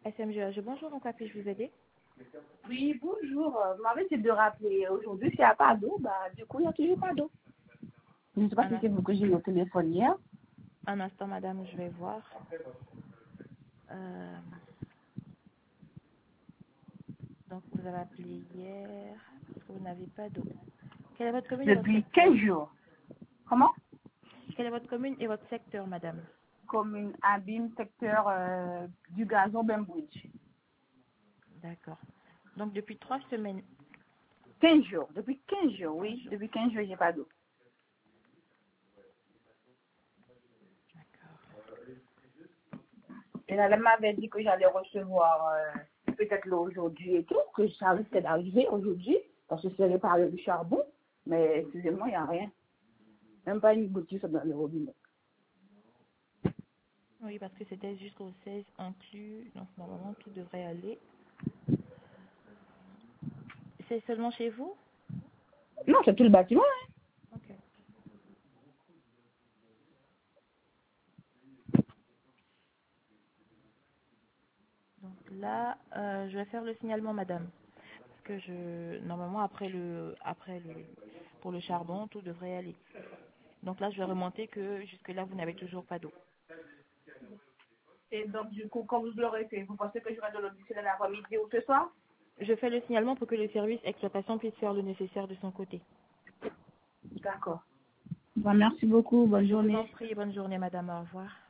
SMGH, bonjour, en quoi puis-je vous aider? Oui, bonjour. Vous m'avez dit de rappeler aujourd'hui s'il n'y a pas d'eau. Du coup, il n'y a toujours pas d'eau. Je ne sais pas Un, si ins- c'est vous que j'ai eu au téléphone hier. un instant, madame, je vais voir. Euh, donc, vous avez appelé hier parce que vous n'avez pas d'eau. Quelle est votre commune et votre Depuis secteur? 15 jours. Comment? Quelle est votre commune et votre secteur, madame? Commune Abîme, secteur du gazon Bembridge. D'accord. Donc, depuis 3 semaines. 15 jours. Depuis 15 jours, Un oui. jour. Depuis 15 jours, j'ai pas d'eau. D'accord. Et là, elle m'avait dit que j'allais recevoir peut-être l'eau aujourd'hui et tout, que ça risquait d'arriver aujourd'hui, parce que c'est réparé du charbon. Mais excusez-moi, il n'y a rien. Même pas une boutique dans le robinet. Oui, parce que c'était jusqu'au 16 inclus. Donc, normalement, tout devrait aller. C'est seulement chez vous? Non, c'est tout le bâtiment, hein. Ok. Donc là, je vais faire le signalement, madame. Parce que normalement, pour le charbon, tout devrait aller. Donc là, je vais remonter que jusque-là, vous n'avez toujours pas d'eau. Et donc, du coup, quand vous l'aurez fait, vous pensez que j'aurai de l'eau d'ici l'après-midi ou ce soir? Je fais le signalement pour que le service exploitation puisse faire le nécessaire de son côté. D'accord. Merci beaucoup. Bonne Je vous en journée. prie, bonne journée, madame. Au revoir.